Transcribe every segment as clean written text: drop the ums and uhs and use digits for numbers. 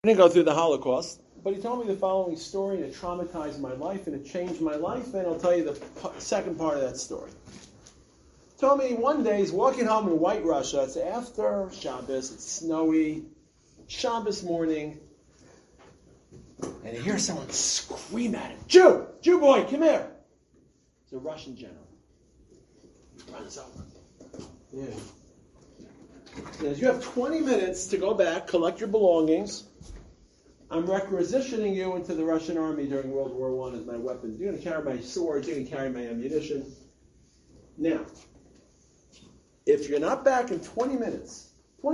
I didn't go through the Holocaust, but he told me the following story, and it traumatized my life, and it changed my life, and I'll tell you the second part of that story. He told me one day he's walking home in White Russia. It's after Shabbos. It's snowy. Shabbos morning. And he hears someone scream at him, Jew! Jew boy, come here! It's a Russian general. He runs over. Yeah. He says, you have 20 minutes to go back, collect your belongings. I'm requisitioning you into the Russian army during World War I as my weapons. You're going to carry my swords, you're going to carry my ammunition. Now, if you're not back in 20 minutes,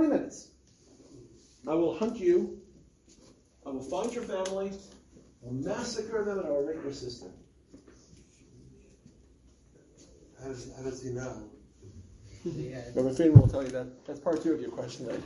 I will hunt you, I will find your family, I'll massacre them, and I will rape your sister. How does he know? Rabbi Friedman will tell you that. That's part 2 of your question, right?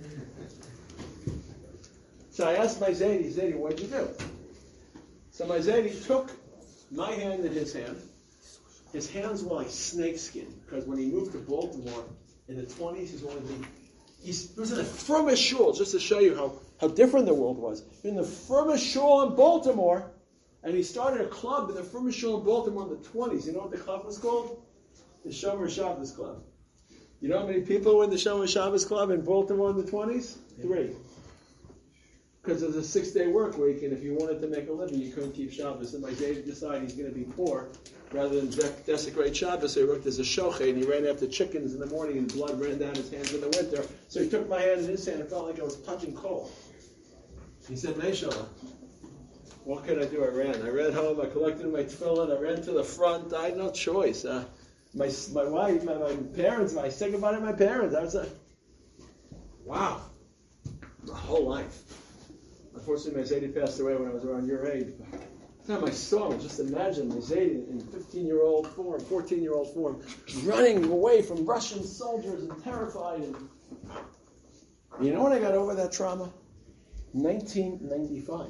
So I asked my Zaidi, what did you do? So my Zaidi took my hand in his hand. His hands were like snakeskin, because when he moved to Baltimore in the 20s, he was in the firmest shul, just to show you how different the world was. In the firmest shul in Baltimore, and he started a club in the firmest shul in Baltimore in the 20s. You know what the club was called? The Shomer Shabbos Club. You know how many people were in the Shomer Shabbos Club in Baltimore in the 20s? 3. Because it was a 6-day work week, and if you wanted to make a living, you couldn't keep Shabbos. And my Zaidi decided he's going to be poor rather than desecrate Shabbos. So he worked as a shochet, and he ran after chickens in the morning, and blood ran down his hands in the winter. So he took my hand in his hand, and it felt like I was touching coal. He said, Meishala, what could I do? I ran home, I collected my tefillin, I ran to the front. I had no choice. My wife, my parents, I said goodbye to my parents. I was like, wow, my whole life. Unfortunately, my Zaidi passed away when I was around your age. Now my son, just imagine my Zaidi in 15-year-old form, 14-year-old form, running away from Russian soldiers and terrified. And you know when I got over that trauma? 1995.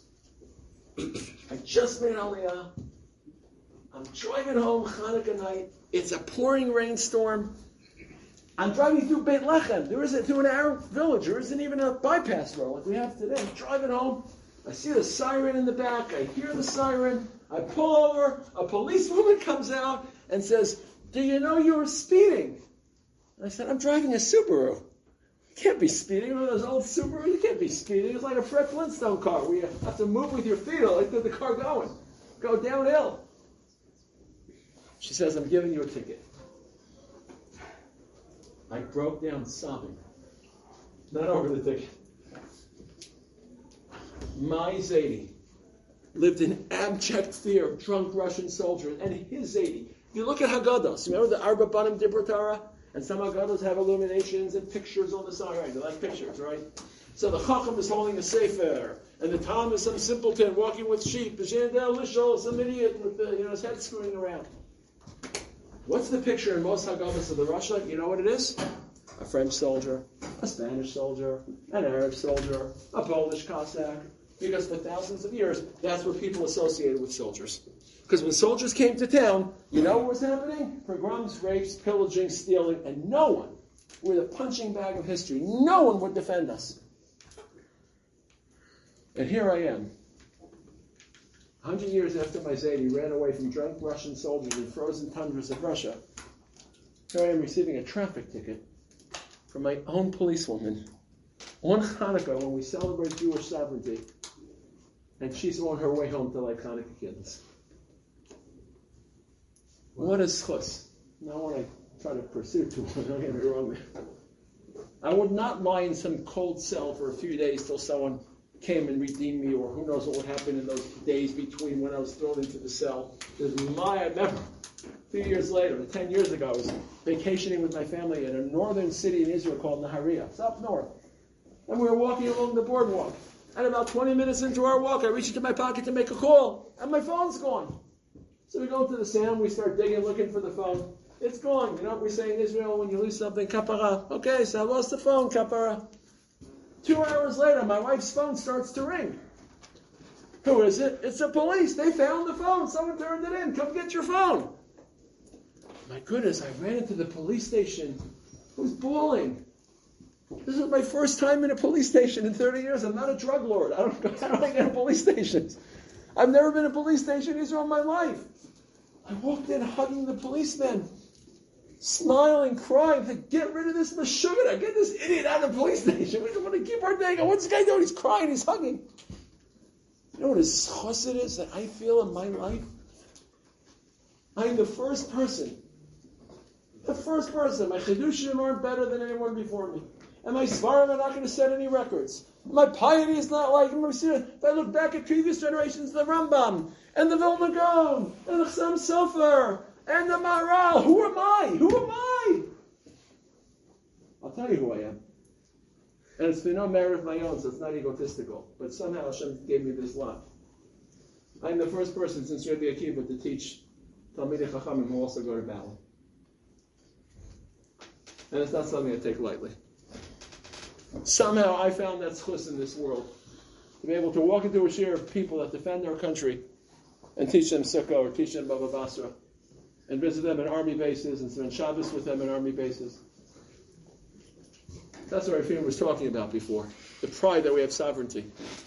I just made Aliyah. I'm driving home Hanukkah night. It's a pouring rainstorm. I'm driving through Beit Lechem. Through an Arab village. There isn't even a bypass road like we have today. I'm driving home. I see the siren in the back. I hear the siren. I pull over. A policewoman comes out and says, do you know you were speeding? And I said, I'm driving a Subaru. You can't be speeding. One of those old Subarus, you can't be speeding. It's like a Fred Flintstone car where you have to move with your feet or like the car going. Go downhill. She says, I'm giving you a ticket. I broke down sobbing. Not over the ticket. My Zaidi lived in abject fear of drunk Russian soldiers, and his Zaidi. If you look at Haggadahs, remember the Arba Banim Dibra Torah? And some Haggadahs have illuminations and pictures on the side, right? They like pictures, right? So the Chacham is holding a sefer, and the Tom is some simpleton walking with sheep. The Shendel Lishol is some idiot with his head screwing around. What's the picture in most Haggadahs of the Russia? You know what it is? A French soldier, a Spanish soldier, an Arab soldier, a Polish Cossack. Because for thousands of years, that's what people associated with soldiers. Because when soldiers came to town, you know what was happening? Pogroms, rapes, pillaging, stealing, and no one, we're the punching bag of history, no one would defend us. And here I am, 100 years after my Zaidi ran away from drunk Russian soldiers in frozen tundras of Russia. Here I am receiving a traffic ticket from my own policewoman on Hanukkah when we celebrate Jewish sovereignty. And she's on her way home to like Hanukkah kids. What is chus? Not when I try to pursue too much, don't get me wrong. I would not lie in some cold cell for a few days till someone came and redeemed me, or who knows what would happen in those days between when I was thrown into the cell. I remember a few years later, 10 years ago, I was vacationing with my family in a northern city in Israel called Nahariya. It's up north. And we were walking along the boardwalk. And about 20 minutes into our walk, I reach into my pocket to make a call, and my phone's gone. So we go into the sand, we start digging, looking for the phone. It's gone. You know what we say in Israel when you lose something? Kapara. Okay, so I lost the phone, kapara. 2 hours later, my wife's phone starts to ring. Who is it? It's the police. They found the phone. Someone turned it in. Come get your phone. My goodness, I ran into the police station. Who's bawling? This is my first time in a police station in 30 years. I'm not a drug lord. How do I get to police stations? I've never been to a police station in Israel in my life. I walked in hugging the policeman, smiling, crying, to get rid of this Meshuggah, get this idiot out of the police station. We don't want to keep our day going. What's this guy doing? He's crying, he's hugging. You know what a chesed is that I feel in my life? I'm the first person. My Chidushim aren't better than anyone before me. And my Svarim are not going to set any records. My piety is not like him. If I look back at previous generations, the Rambam, and the Vilna Gaon, and the Chassam Sofer, and the Maharal, who am I? Who am I? I'll tell you who I am. And it's for no merit of my own, so it's not egotistical. But somehow Hashem gave me this lot. I'm the first person since Rabbi Akiva to teach Talmidei Chachamim who also go to battle. And it's not something I take lightly. Somehow I found that schus in this world. To be able to walk into a share of people that defend our country and teach them Sukkah or teach them Bava Basra and visit them at army bases and spend Shabbos with them at army bases. That's what Rafim was talking about before. The pride that we have sovereignty.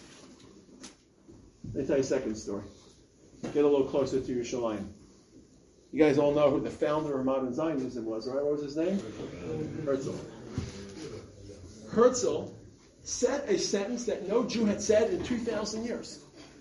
Let me tell you a second story. Get a little closer to Yerushalayim. You guys all know who the founder of modern Zionism was, right? What was his name? Herzl. Herzl said a sentence that no Jew had said in 2,000 years.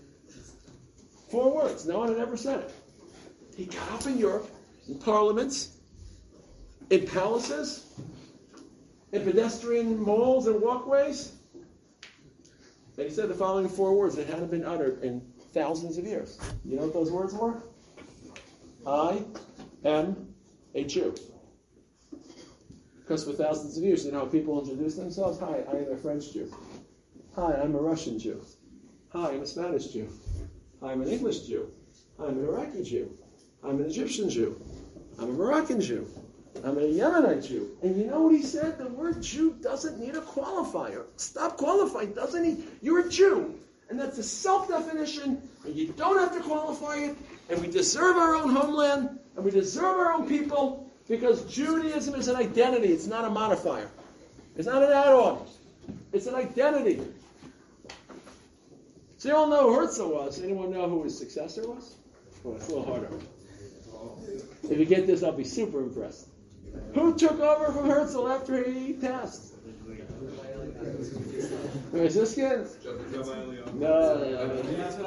4 words. No one had ever said it. He got up in Europe, in parliaments, in palaces, in pedestrian malls and walkways. And he said the following 4 words that hadn't been uttered in thousands of years. You know what those words were? I am a Jew. Because for thousands of years, you know how people introduce themselves? Hi, I am a French Jew. Hi, I'm a Russian Jew. Hi, I'm a Spanish Jew. Hi, I'm an English Jew. Hi, I'm an Iraqi Jew. I'm an Egyptian Jew. I'm a Moroccan Jew. I'm a Yemenite Jew. And you know what he said? The word Jew doesn't need a qualifier. Stop qualifying. Doesn't need. You're a Jew. And that's a self-definition, and you don't have to qualify it, and we deserve our own homeland, and we deserve our own people, because Judaism is an identity. It's not a modifier. It's not an add-on. It's an identity. So you all know who Herzl was. Anyone know who his successor was? Oh, it's a little harder. If you get this, I'll be super impressed. Who took over from Herzl after he passed? Is this kid? No.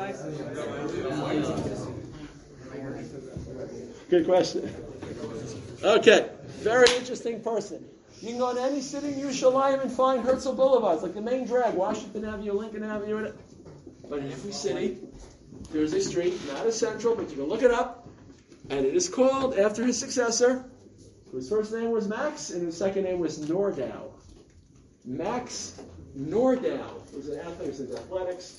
Good question. Okay, very interesting person. You can go to any city in Yerushalayim and find Herzl Boulevards, like the main drag, Washington Avenue, Lincoln Avenue. But in every city, there's a street, not as central, but you can look it up, and it is called after his successor, whose first name was Max, and whose second name was Nordau. Max Nordau was an athlete in athletics.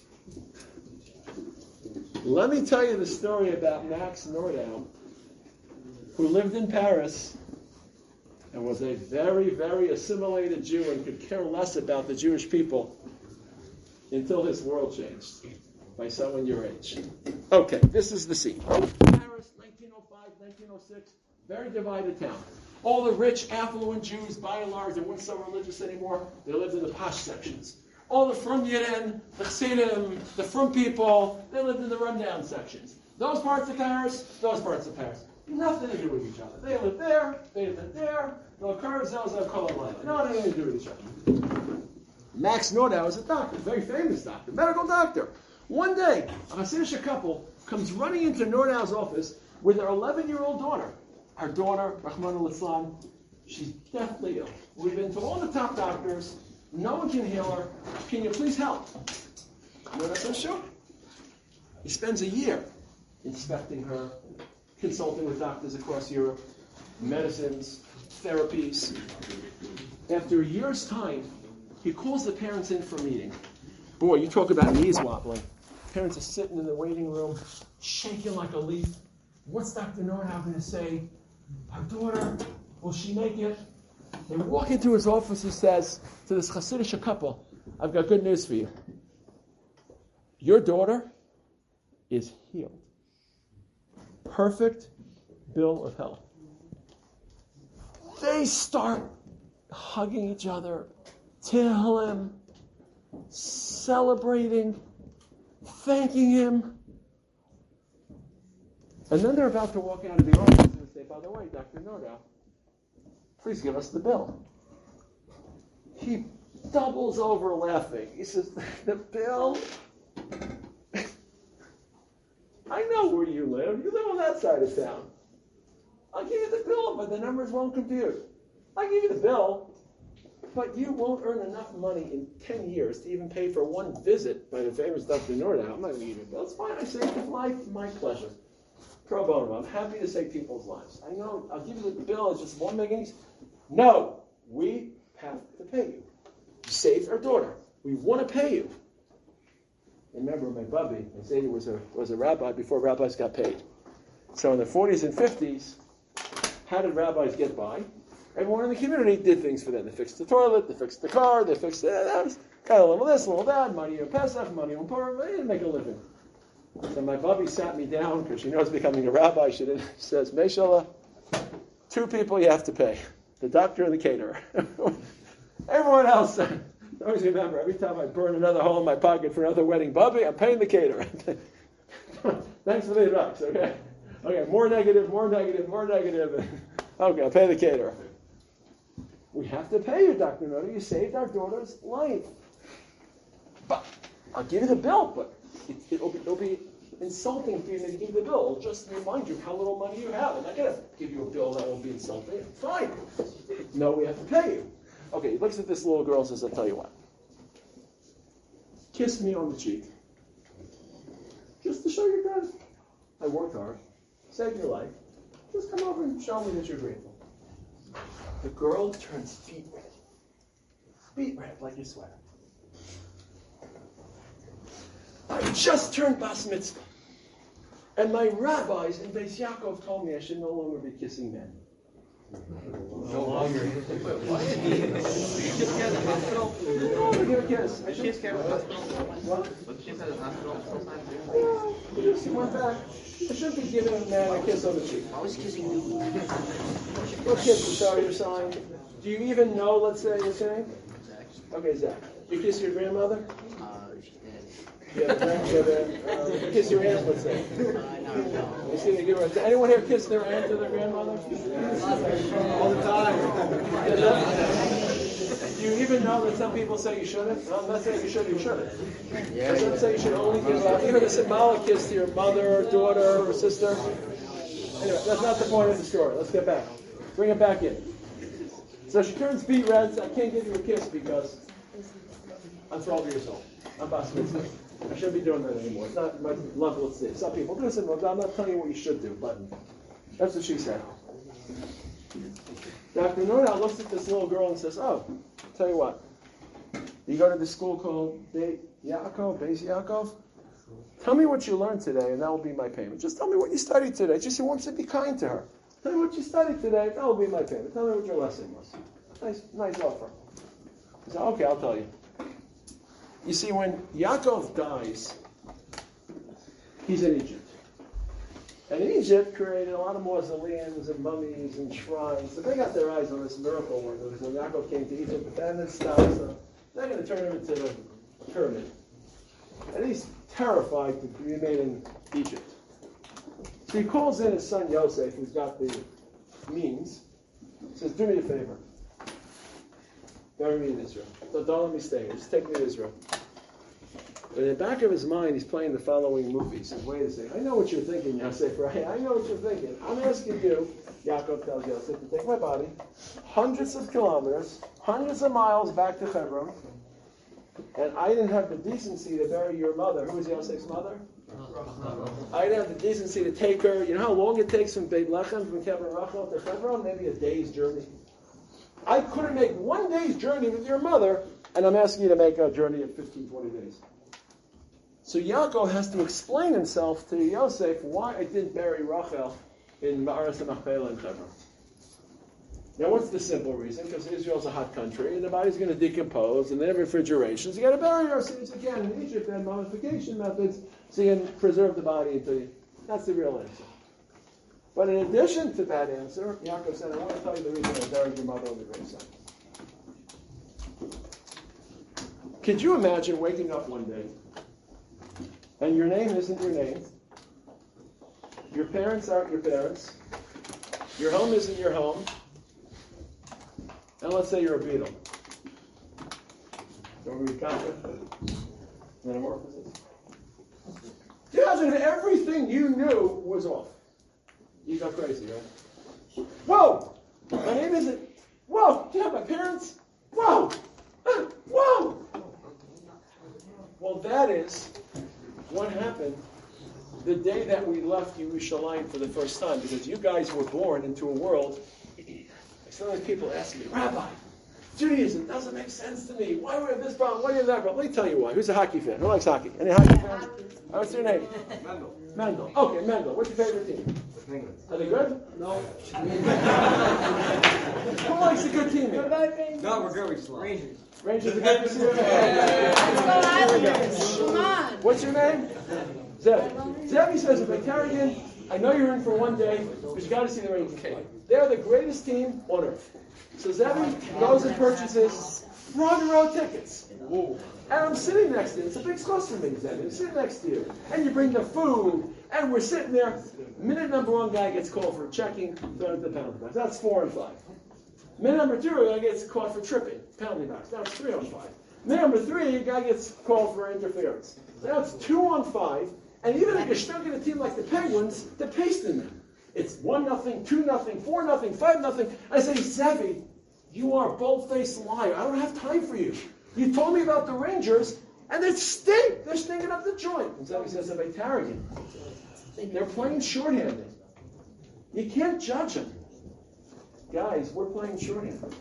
Let me tell you the story about Max Nordau, who lived in Paris and was a very, very assimilated Jew and could care less about the Jewish people until his world changed by someone your age. Okay, this is the scene. Paris, 1905, 1906, very divided town. All the rich, affluent Jews, by and large, they weren't so religious anymore. They lived in the posh sections. All the Frum Yidden, the Chassidim, the Frum people, they lived in the rundown sections. Those parts of Paris, those parts of Paris. Nothing to do with each other. They lived there, they lived there. No carousels, no color light. Nothing to do with each other. Max Nordau is a doctor, a very famous doctor, medical doctor. One day, a Hasidic couple comes running into Nordau's office with their 11-year-old daughter. Her daughter, Rahman al-Islam, she's deathly ill. We've been to all the top doctors. No one can heal her. Can you please help? Nordau says, sure. He spends a year inspecting her, consulting with doctors across Europe, medicines, therapies. After a year's time, he calls the parents in for a meeting. Boy, you talk about knees wobbling. Parents are sitting in the waiting room, shaking like a leaf. What's Dr. Nordau going to say? Our daughter, will she make it? They walk into his office and says to this Hasidic couple, I've got good news for you. Your daughter is healed. Perfect bill of health. They start hugging each other, Tehillim, celebrating, thanking him. And then they're about to walk out of the office and say, by the way, Dr. Nordau, please give us the bill. He doubles over laughing. He says, the bill? I know where you live. You live on that side of town. I'll give you the bill, but the numbers won't compute. I'll give you the bill, but you won't earn enough money in 10 years to even pay for one visit by the famous Dr. Nordau. I'm not going to give you a bill. It's fine. I saved his life. My pleasure. Pro bono. I'm happy to save people's lives. I know. I'll give you the bill. It's just one making. No. We have to pay you. You saved our daughter. We want to pay you. Remember, my Bubby, my Zadie was a rabbi before rabbis got paid. So in the 40s and 50s, how did rabbis get by? Everyone in the community did things for them. They fixed the toilet, they fixed the car, they fixed that. Got a little this, a little that, money on Pesach, money on Purim. They didn't make a living. So my Bubby sat me down because she knows becoming a rabbi. She says, Meshala, 2 people you have to pay: the doctor and the caterer. Everyone else. Always remember, every time I burn another hole in my pocket for another wedding, Bubby, I'm paying the caterer. Thanks for the advice, okay? Okay, more negative. Okay, I'll pay the caterer. We have to pay you, Dr. Nordau. You saved our daughter's life. But I'll give you the bill, but it'll be insulting for you to give the bill. It'll just remind you how little money you have. I'm not going to give you a bill that will be insulting. Fine. No, we have to pay you. Okay, he looks at this little girl and says, I'll tell you what. Kiss me on the cheek. Just to show your gratitude. I worked hard. Saved your life. Just come over and show me that you're grateful. The girl turns feet red. Feet red like your sweater. I just turned Bas Mitzvah. And my rabbis in Beis Yaakov told me I should no longer be kissing men. No longer. Why did you kiss her at the hospital? No, we're going to kiss. Did she kiss her at the hospital? What? Was she at the hospital sometime? Yeah, just went back. I shouldn't be giving a man a kiss on the cheek. I was kissing you. What kiss to show your sign? Do you even know, let's say, your name? Zach. Okay, Zach. You kiss your grandmother? She's dead. You kiss your aunt, let's say. No. You see, they give her a, anyone here kiss their aunt or their grandmother? All the time. Do you even know that some people say you shouldn't? No, I'm not saying you should, you shouldn't. Some say you should only give even a symbolic kiss to your mother, or daughter, or sister. Anyway, that's not the point of the story. Let's get back. Bring it back in. So she turns beet red. I can't give you a kiss because I'm 12 years old. I'm Bas Mitzvah. I shouldn't be doing that anymore. It's not my level of state. Some people listen. Well, I'm not telling you what you should do, but that's what she said. Dr. Nordau looks at this little girl and says, "Oh, tell you what. You go to this school called Beis Yaakov. Tell me what you learned today, and that will be my payment. Just tell me what you studied today. Just he wants to be kind to her. Tell me what you studied today. That will be my payment. Tell me what your lesson was. Nice offer." He said, "Okay, I'll tell you." You see, when Yaakov dies, he's in Egypt. And Egypt created a lot of mausoleums and mummies and shrines. So they got their eyes on this miracle when Yaakov came to Egypt, but then it stopped. So they're going to turn him into a pyramid. And he's terrified to remain in Egypt. So he calls in his son Yosef, who's got the means. He says, "Do me a favor. Bury me in Israel. Don't let me stay here. Just take me to Israel." But in the back of his mind, he's playing the following movie. He says, "Wait a second. I know what you're thinking, Yosef, right? I know what you're thinking. I'm asking you," Yaakov tells Yosef, "to take my body hundreds of kilometers, hundreds of miles back to Hebron, and I didn't have the decency to bury your mother." Who was Yosef's mother? I didn't have the decency to take her. You know how long it takes from Beit Lechem, from Kever Rachel to Hebron? Maybe a day's journey. I couldn't make 1 day's journey with your mother, and I'm asking you to make a journey of 15, 20 days. So Yaakov has to explain himself to Yosef why I didn't bury Rachel in Ma'aras Machpelah in Hebron. Now, what's the simple reason? Because Israel's a hot country, and the body's going to decompose, and they have refrigeration, so you got to bury her. So again, in Egypt, they had mummification methods, so you can preserve the body until you... That's the real answer. But in addition to that answer, Yaakov said, "I want to tell you the reason I buried your mother on the graveside." Could you imagine waking up one day and your name isn't your name, your parents aren't your parents, your home isn't your home, and let's say you're a beetle. Don't we metamorphosis? Imagine everything you knew was off. You go crazy, right? Whoa! My name isn't. Whoa! Do you have my parents? Whoa! Whoa! Well, that is what happened the day that we left Yerushalayim for the first time, because you guys were born into a world. Sometimes people ask me, Rabbi, Judaism doesn't make sense to me. Why would I have this problem? Why do you have that problem? Let me tell you why. Who's a hockey fan? Who likes hockey? Any hockey fans? What's your name? Mendel. Mendel. Okay, Mendel. What's your favorite team? Penguins. Are they good? No. Who likes a good team here? No, we're good. We just lost. Rangers. Rangers are good this year? Come on. What's your name? Zevi. Zevi says, if Tarragon, I know you're in for one day, but you got to see the Rangers play. They're the greatest team on earth. So Zevi goes and purchases front row tickets. And I'm sitting next to you. It's a big plus for me, Zevi. I'm sitting next to you. And you bring the food, and we're sitting there. Minute number one guy gets called for checking, thrown to the penalty box. That's 4 and 5. Minute number 2, a guy gets called for tripping, penalty box. That's 3 on 5. Minute number 3, a guy gets called for interference. That's 2 on 5. And even if you're stuck in a team like the Penguins, they're pasting them. It's 1-0, 2-0, 4-0, 5-0. I say, Zevi, you are a bold-faced liar. I don't have time for you. You told me about the Rangers, and they stink. They're stinking up the joint. And Zevi says about Tarragon. They're playing shorthanded. You can't judge them. Guys, we're playing shorthanded.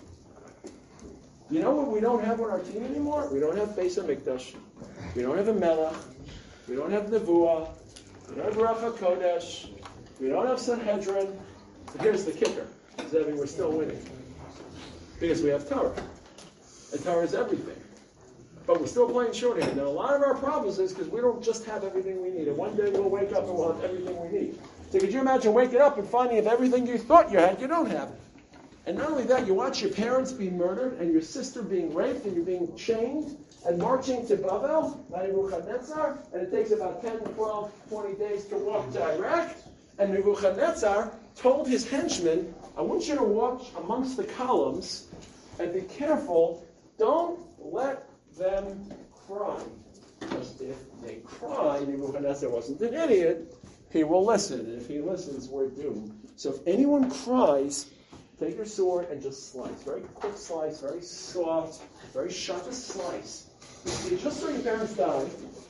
You know what we don't have on our team anymore? We don't have Beis HaMikdash. We don't have a Melech. We don't have Nevuah. We don't have Ruach HaKodesh. We don't have Sanhedrin. But here's the kicker. Zevi, we're still winning. Because we have Torah. And Torah is everything. But we're still playing shorthand. Now, a lot of our problems is because we don't just have everything we need. And one day we'll wake up and we'll have everything we need. So could you imagine waking up and finding if everything you thought you had, you don't have it? And not only that, you watch your parents being murdered and your sister being raped and you're being chained and marching to Bavel, by Nebuchadnezzar, and it takes about 10, 12, 20 days to walk to Iraq. And Nebuchadnezzar told his henchmen, I want you to watch amongst the columns and be careful. Don't let them cry. Because if they cry, Nebuchadnezzar wasn't an idiot, he will listen. And if he listens, we're doomed. So if anyone cries, take your sword and just slice. Very quick slice, very soft, very sharp slice. You just saw your parents die.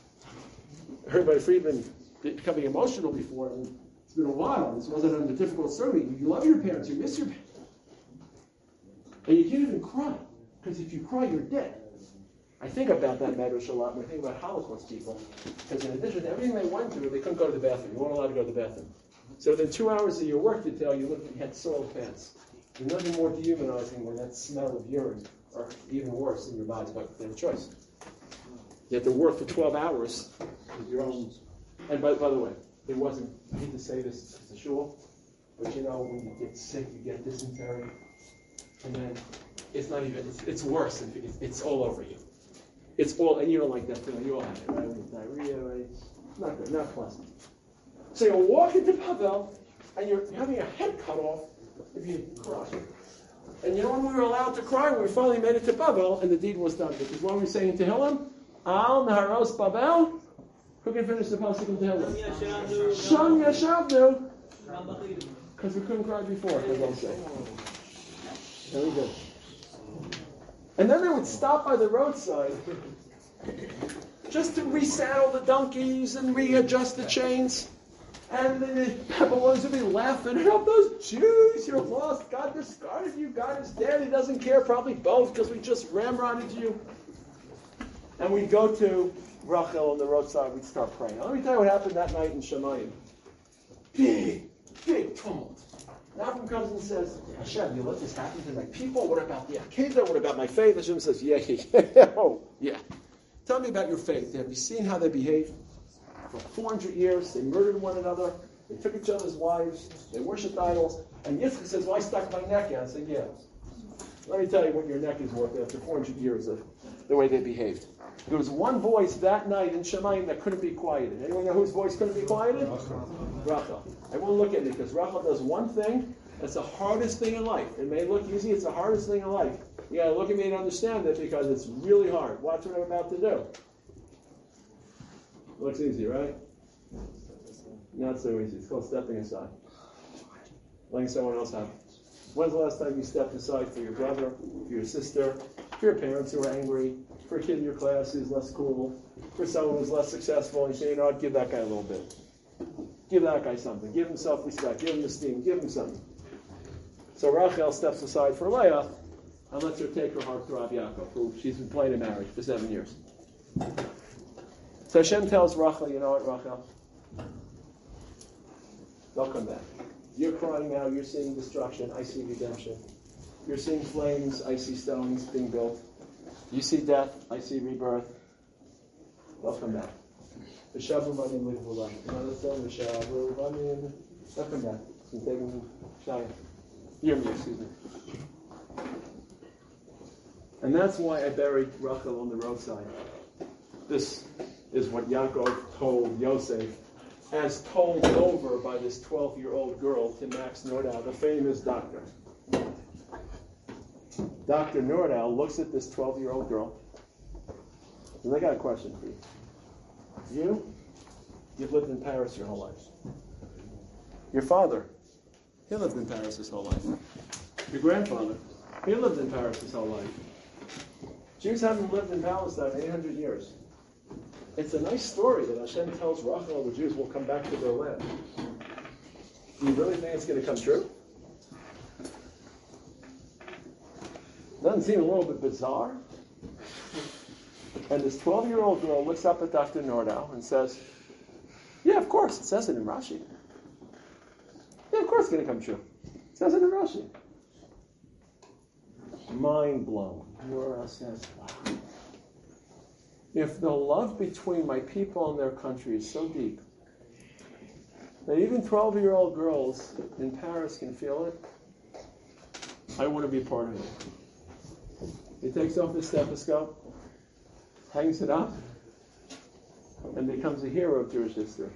I heard by Friedman becoming emotional before, and it's been a while. This wasn't a difficult story. You love your parents, you miss your parents. And you can't even cry, because if you cry, you're dead. I think about that Medrash a lot when I think about Holocaust people, because in addition to everything they went through, they couldn't go to the bathroom. You weren't allowed to go to the bathroom. So within 2 hours of your work detail, you looked and you had soiled pants. There's nothing more dehumanizing than that smell of urine, or even worse in your body, but they have a choice. You had to work for 12 hours with your own. And by the way, it wasn't, I hate to say this, it's a shul, but you know, when you get sick, you get dysentery, and then it's not even, it's worse, it's all over you. It's all, and you don't like that feeling, you all have it, right? With diarrhea, right? Not good, not pleasant. So you walk into Pavel, and you're having a head cut off if you cry. And you know when we were allowed to cry? We finally made it to Pavel, and the deed was done. Because what were we saying to Tehillim? Al Naharos Pavel. Who can finish the pasuk in Tehillim? Sham Yashavnu. Because we couldn't cry before, as I'll say. Very good. And then they would stop by the roadside just to resaddle the donkeys and readjust the chains. And the Babylonians would be laughing, help those Jews, you're lost, God discarded you, God is dead, he doesn't care, probably both, because we just ramrodded you. And we'd go to Rachel on the roadside, we'd start praying. Now, let me tell you what happened that night in Shemayim. Big tumult. Now Avram comes and says, Hashem, you let this happen to my people? What about the Akedah? What about my faith? Hashem says, yeah. Tell me about your faith. Have you seen how they behave? For 400 years, they murdered one another, they took each other's wives, they worshipped idols, and Yitzchak says, well, I stuck my neck out. I said, yeah. Let me tell you what your neck is worth after 400 years of the way they behaved. There was one voice that night in Shemayim that couldn't be quieted. Anyone know whose voice couldn't be quieted? Rachel. Everyone look at me, because Rachel does one thing that's the hardest thing in life. It may look easy, it's the hardest thing in life. You gotta look at me and understand it, because it's really hard. Watch what I'm about to do. Looks easy, right? Not so easy. It's called stepping aside. Letting someone else have it. When's the last time you stepped aside for your brother, for your sister, for your parents who are angry, for a kid in your class who's less cool, for someone who's less successful, and you say, you know what, give that guy a little bit. Give that guy something. Give him self-respect. Give him esteem. Give him something. So Rachel steps aside for Leah and lets her take her heart to Rav Yaakov, who she's been playing in marriage for 7 years. So Hashem tells Rachel, you know what, Rachel? They'll come back. You're crying now, you're seeing destruction, I see redemption. You're seeing flames, I see stones being built. You see death, I see rebirth. They'll come back. They'll come back. Hear me, excuse me. And that's why I buried Rachel on the roadside. This is what Yaakov told Yosef, as told over by this 12-year-old girl to Max Nordau, the famous doctor. Dr. Nordau looks at this 12-year-old girl, and I got a question for you. You've lived in Paris your whole life. Your father, he lived in Paris his whole life. Your grandfather, he lived in Paris his whole life. Jews haven't lived in Palestine 800 years. It's a nice story that Hashem tells Rachel the Jews will come back to their land. Do you really think it's going to come true? Doesn't seem a little bit bizarre? And this 12-year-old girl looks up at Dr. Nordau and says, yeah, of course, it says it in Rashi. Yeah, of course it's going to come true. It says it in Rashi. Mind blown. Nordau says, wow. If the love between my people and their country is so deep that even 12-year-old girls in Paris can feel it, I want to be part of it. He takes off his stethoscope, hangs it up, and becomes a hero of Jewish history.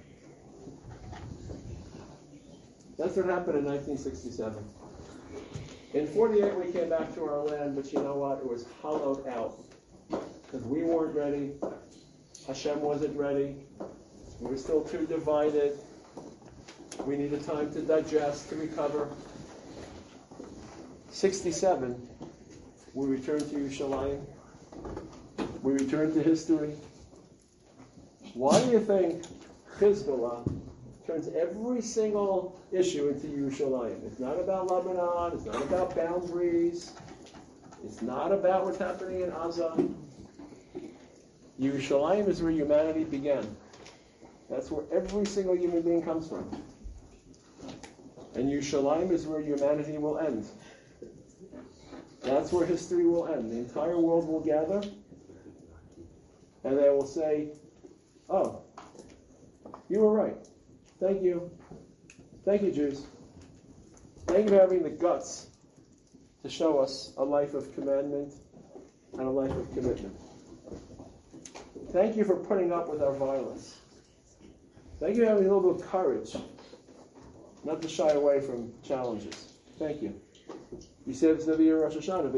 That's what happened in 1967. In 48, we came back to our land, but you know what? It was hollowed out. Because we weren't ready. Hashem wasn't ready. We were still too divided. We needed time to digest, to recover. 67, we returned to Yerushalayim. We returned to history. Why do you think Hezbollah turns every single issue into Yerushalayim? It's not about Lebanon. It's not about boundaries. It's not about what's happening in Gaza. Yerushalayim is where humanity began. That's where every single human being comes from. And Yerushalayim is where humanity will end. That's where history will end. The entire world will gather, and they will say, oh, you were right. Thank you. Thank you, Jews. Thank you for having the guts to show us a life of commandment and a life of commitment. Thank you for putting up with our violence. Thank you for having a little bit of courage, not to shy away from challenges. Thank you. You said Rosh Hashanah,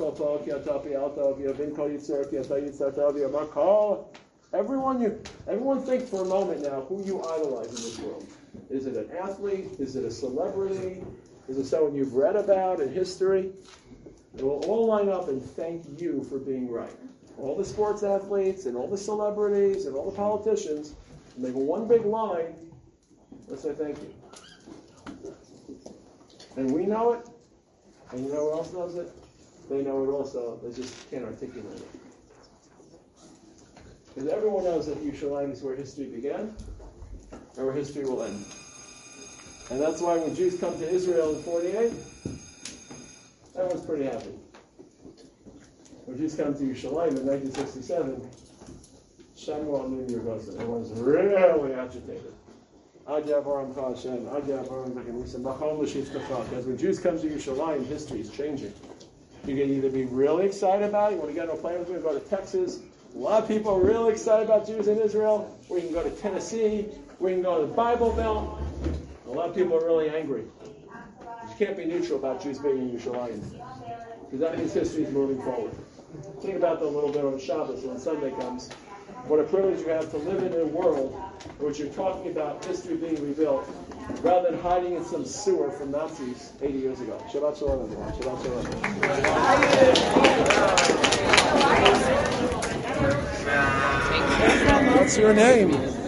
everyone think for a moment now who you idolize in this world. Is it an athlete? Is it a celebrity? Is it someone you've read about in history? It will all line up and thank you for being right. All the sports athletes and all the celebrities and all the politicians make one big line. Let's say thank you. And we know it. And you know who else knows it? They know it also. They just can't articulate it. Because everyone knows that Yerushalayim is where history began and where history will end. And that's why when Jews come to Israel in 48, everyone's pretty happy. When Jews come to Yerushalayim in 1967, everyone's really agitated. As when Jews come to Yerushalayim, history is changing. You can either be really excited about it, you want to get on a plane with me, go to Texas. A lot of people are really excited about Jews in Israel. Or you can go to Tennessee, or you can go to the Bible Belt. A lot of people are really angry. You can't be neutral about Jews being in Yerushalayim, because that means history is moving forward. Think about that a little bit on Shabbos when Sunday comes. What a privilege you have to live in a world in which you're talking about history being rebuilt, rather than hiding in some sewer from Nazis 80 years ago. Shabbat shalom, everyone. Shabbat shalom. What's your name?